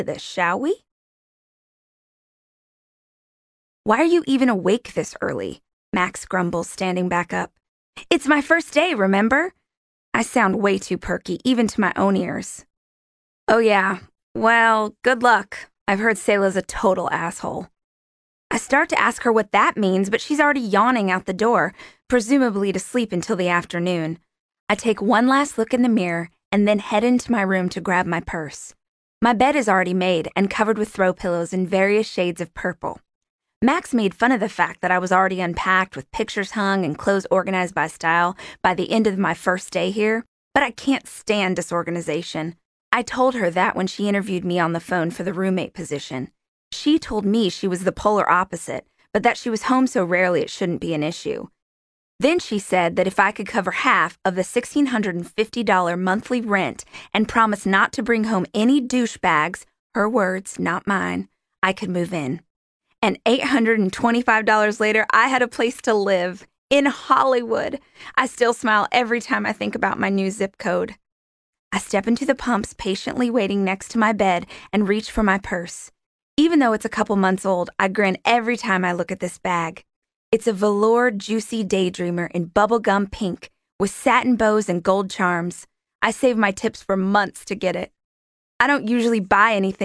this, shall we? Why are you even awake this early? Max grumbles, standing back up. It's my first day, remember? I sound way too perky, even to my own ears. Oh yeah, well, good luck. I've heard Selah's a total asshole. I start to ask her what that means, but she's already yawning out the door, presumably to sleep until the afternoon. I take one last look in the mirror and then head into my room to grab my purse. My bed is already made and covered with throw pillows in various shades of purple. Max made fun of the fact that I was already unpacked with pictures hung and clothes organized by style by the end of my first day here, but I can't stand disorganization. I told her that when she interviewed me on the phone for the roommate position. She told me she was the polar opposite, but that she was home so rarely it shouldn't be an issue. Then she said that if I could cover half of the $1,650 monthly rent and promise not to bring home any douchebags, her words, not mine, I could move in. And $825 later, I had a place to live in Hollywood. I still smile every time I think about my new zip code. I step into the pumps, patiently waiting next to my bed, and reach for my purse. Even though it's a couple months old, I grin every time I look at this bag. It's a velour juicy daydreamer in bubblegum pink with satin bows and gold charms. I saved my tips for months to get it. I don't usually buy anything